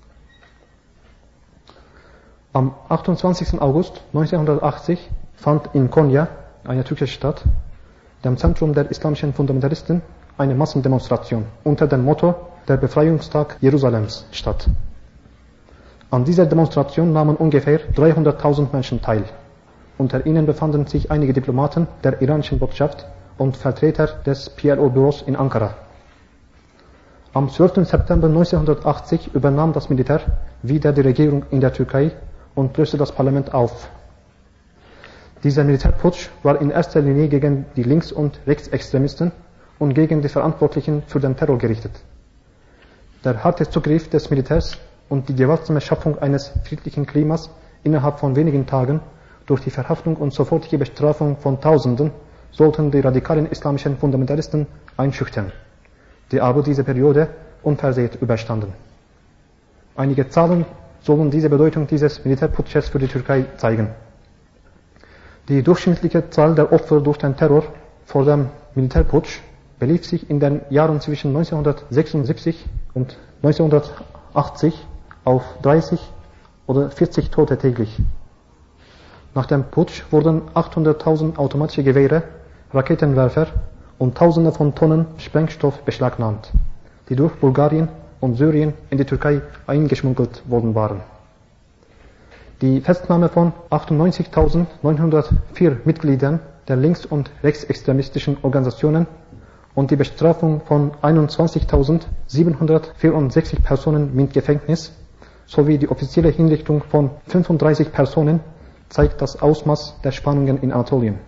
Am 28. August 1980 fand in Konya, eine türkische Stadt, dem Zentrum der islamischen Fundamentalisten, eine Massendemonstration unter dem Motto der Befreiungstag Jerusalems statt. An dieser Demonstration nahmen ungefähr 300.000 Menschen teil. Unter ihnen befanden sich einige Diplomaten der iranischen Botschaft und Vertreter des PLO-Büros in Ankara. Am 12. September 1980 übernahm das Militär wieder die Regierung in der Türkei und löste das Parlament auf. Dieser Militärputsch war in erster Linie gegen die Links- und Rechtsextremisten und gegen die Verantwortlichen für den Terror gerichtet. Der harte Zugriff des Militärs und die gewaltsame Schaffung eines friedlichen Klimas innerhalb von wenigen Tagen durch die Verhaftung und sofortige Bestrafung von Tausenden sollten die radikalen islamischen Fundamentalisten einschüchtern, die aber diese Periode unversehrt überstanden. Einige Zahlen sollen diese Bedeutung dieses Militärputsches für die Türkei zeigen. Die durchschnittliche Zahl der Opfer durch den Terror vor dem Militärputsch belief sich in den Jahren zwischen 1976 und 1980 auf 30 oder 40 Tote täglich. Nach dem Putsch wurden 800.000 automatische Gewehre, Raketenwerfer und Tausende von Tonnen Sprengstoff beschlagnahmt, die durch Bulgarien und Syrien in die Türkei eingeschmuggelt worden waren. Die Festnahme von 98.904 Mitgliedern der links- und rechtsextremistischen Organisationen und die Bestrafung von 21.764 Personen mit Gefängnis sowie die offizielle Hinrichtung von 35 Personen zeigt das Ausmaß der Spannungen in Anatolien.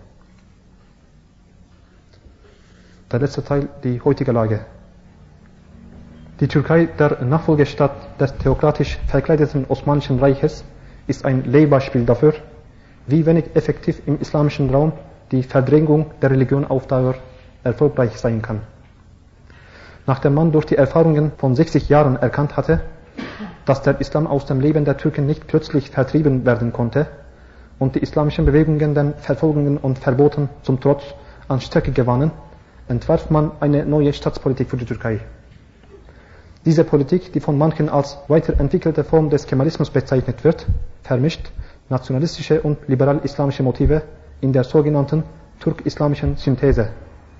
Der letzte Teil, die heutige Lage. Die Türkei, der Nachfolgestadt des theokratisch verkleideten Osmanischen Reiches, ist ein Leihbeispiel dafür, wie wenig effektiv im islamischen Raum die Verdrängung der Religion auf Dauer erfolgreich sein kann. Nachdem man durch die Erfahrungen von 60 Jahren erkannt hatte, dass der Islam aus dem Leben der Türken nicht plötzlich vertrieben werden konnte und die islamischen Bewegungen den Verfolgungen und Verboten zum Trotz an Stärke gewannen, entwarf man eine neue Staatspolitik für die Türkei. Diese Politik, die von manchen als weiterentwickelte Form des Kemalismus bezeichnet wird, vermischt nationalistische und liberal-islamische Motive in der sogenannten türk-islamischen Synthese.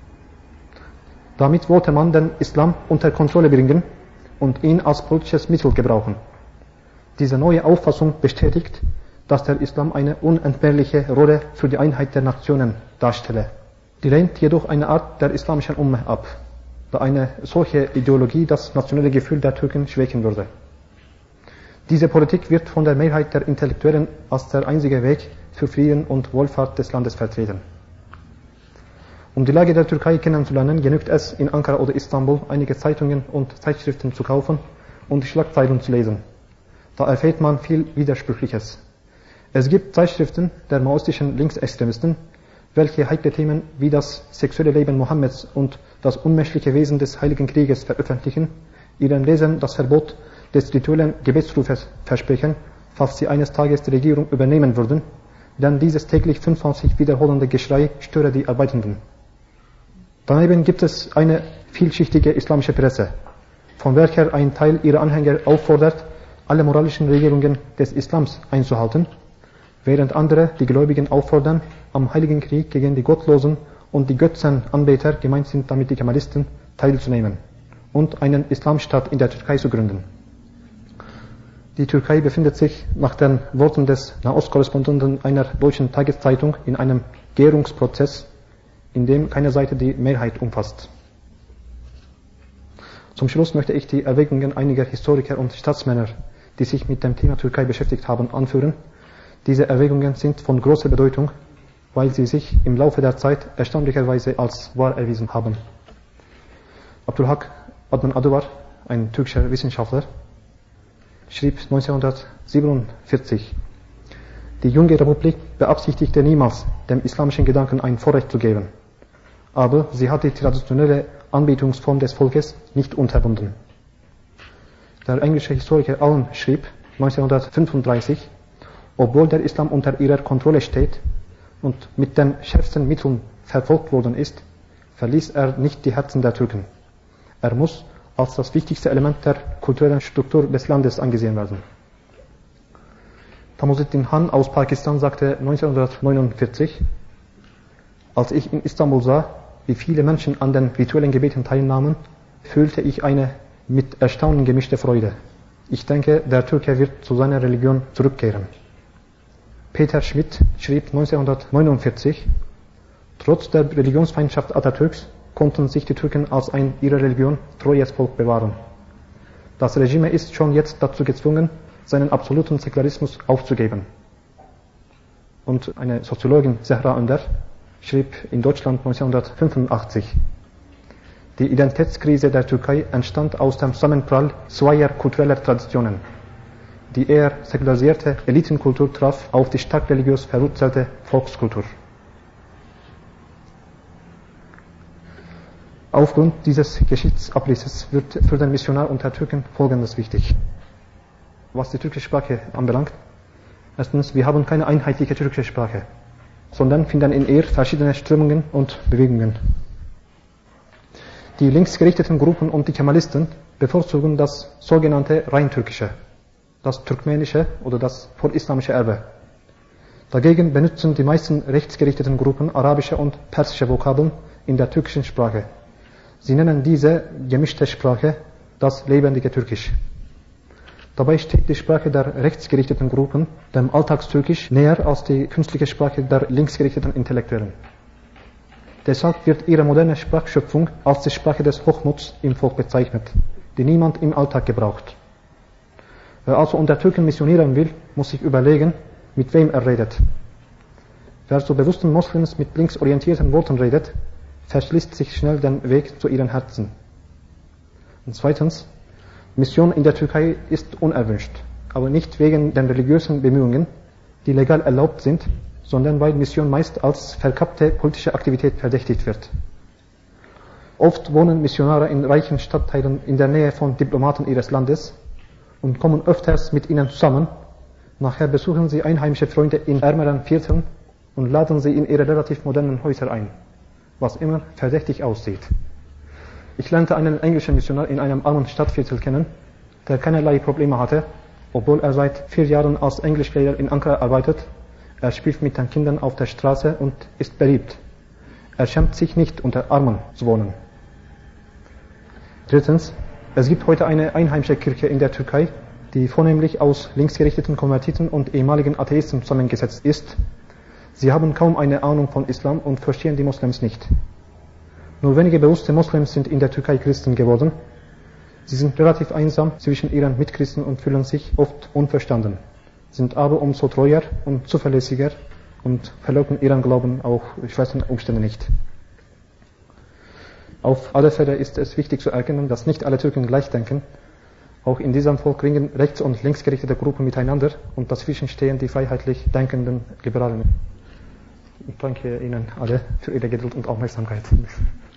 Damit wollte man den Islam unter Kontrolle bringen und ihn als politisches Mittel gebrauchen. Diese neue Auffassung bestätigt, dass der Islam eine unentbehrliche Rolle für die Einheit der Nationen darstelle. Die lehnt jedoch eine Art der islamischen Ummah ab, da eine solche Ideologie das nationale Gefühl der Türken schwächen würde. Diese Politik wird von der Mehrheit der Intellektuellen als der einzige Weg für Frieden und Wohlfahrt des Landes vertreten. Um die Lage der Türkei kennenzulernen, genügt es, in Ankara oder Istanbul einige Zeitungen und Zeitschriften zu kaufen und die Schlagzeilen zu lesen. Da erfährt man viel Widersprüchliches. Es gibt Zeitschriften der maoistischen Linksextremisten, welche heikle Themen wie das sexuelle Leben Mohammeds und das unmenschliche Wesen des Heiligen Krieges veröffentlichen, ihren Lesern das Verbot des rituellen Gebetsrufes versprechen, falls sie eines Tages die Regierung übernehmen würden, denn dieses täglich 25 wiederholende Geschrei störe die Arbeitenden. Daneben gibt es eine vielschichtige islamische Presse, von welcher ein Teil ihrer Anhänger auffordert, alle moralischen Regelungen des Islams einzuhalten, während andere die Gläubigen auffordern, am Heiligen Krieg gegen die Gottlosen und die Götzenanbeter, gemeint sind damit die Kemalisten, teilzunehmen und einen Islamstaat in der Türkei zu gründen. Die Türkei befindet sich nach den Worten des Nahostkorrespondenten einer deutschen Tageszeitung in einem Gärungsprozess, in dem keine Seite die Mehrheit umfasst. Zum Schluss möchte ich die Erwägungen einiger Historiker und Staatsmänner, die sich mit dem Thema Türkei beschäftigt haben, anführen. Diese Erwägungen sind von großer Bedeutung, weil sie sich im Laufe der Zeit erstaunlicherweise als wahr erwiesen haben. Abdülhak Adnan Aduvar, ein türkischer Wissenschaftler, schrieb 1947, die junge Republik beabsichtigte niemals, dem islamischen Gedanken ein Vorrecht zu geben. aber sie hat die traditionelle Anbetungsform des Volkes nicht unterbunden. Der englische Historiker Allen schrieb 1935, obwohl der Islam unter ihrer Kontrolle steht und mit den schärfsten Mitteln verfolgt worden ist, verließ er nicht die Herzen der Türken. Er muss als das wichtigste Element der kulturellen Struktur des Landes angesehen werden. Tamuzuddin Han aus Pakistan sagte 1949, als ich in Istanbul sah, wie viele Menschen an den rituellen Gebeten teilnahmen, fühlte ich eine mit Erstaunen gemischte Freude. Ich denke, der Türke wird zu seiner Religion zurückkehren. Peter Schmidt schrieb 1949, trotz der Religionsfeindschaft Atatürks konnten sich die Türken als ein ihrer Religion treues Volk bewahren. Das Regime ist schon jetzt dazu gezwungen, seinen absoluten Säkularismus aufzugeben. Und eine Soziologin, Zehra Önder, schrieb in Deutschland 1985, die Identitätskrise der Türkei entstand aus dem Zusammenprall zweier kultureller Traditionen. Die eher säkularisierte Elitenkultur traf auf die stark religiös verwurzelte Volkskultur. Aufgrund dieses Geschichtsabrisses wird für den Missionar unter Türken Folgendes wichtig. Was die türkische Sprache anbelangt, erstens, wir haben keine einheitliche türkische Sprache, sondern finden in ihr verschiedene Strömungen und Bewegungen. Die linksgerichteten Gruppen und die Kemalisten bevorzugen das sogenannte Reintürkische, das Turkmenische oder das vorislamische Erbe. Dagegen benutzen die meisten rechtsgerichteten Gruppen arabische und persische Vokabeln in der türkischen Sprache. Sie nennen diese gemischte Sprache das lebendige Türkisch. Dabei steht die Sprache der rechtsgerichteten Gruppen dem Alltagstürkisch näher als die künstliche Sprache der linksgerichteten Intellektuellen. Deshalb wird ihre moderne Sprachschöpfung als die Sprache des Hochmuts im Volk bezeichnet, die niemand im Alltag gebraucht. Wer also unter Türken missionieren will, muss sich überlegen, mit wem er redet. Wer zu bewussten Moslems mit linksorientierten Worten redet, verschließt sich schnell den Weg zu ihren Herzen. Und zweitens, Mission in der Türkei ist unerwünscht, aber nicht wegen den religiösen Bemühungen, die legal erlaubt sind, sondern weil Mission meist als verkappte politische Aktivität verdächtigt wird. Oft wohnen Missionare in reichen Stadtteilen in der Nähe von Diplomaten ihres Landes und kommen öfters mit ihnen zusammen. Nachher besuchen sie einheimische Freunde in ärmeren Vierteln und laden sie in ihre relativ modernen Häuser ein, was immer verdächtig aussieht. Ich lernte einen englischen Missionar in einem armen Stadtviertel kennen, der keinerlei Probleme hatte, obwohl er seit 4 Jahren als Englischlehrer in Ankara arbeitet. Er spielt mit den Kindern auf der Straße und ist beliebt. Er schämt sich nicht, unter Armen zu wohnen. Drittens, es gibt heute eine einheimische Kirche in der Türkei, die vornehmlich aus linksgerichteten Konvertiten und ehemaligen Atheisten zusammengesetzt ist. Sie haben kaum eine Ahnung von Islam und verstehen die Moslems nicht. Nur wenige bewusste Moslems sind in der Türkei Christen geworden. Sie sind relativ einsam zwischen ihren Mitchristen und fühlen sich oft unverstanden, sind aber umso treuer und zuverlässiger und verleugnen ihren Glauben auch durch schwersten Umstände nicht. Auf alle Fälle ist es wichtig zu erkennen, dass nicht alle Türken gleich denken. Auch in diesem Volk ringen rechts- und linksgerichtete Gruppen miteinander und dazwischen stehen die freiheitlich denkenden Liberalen. Ich danke Ihnen alle für Ihre Geduld und Aufmerksamkeit.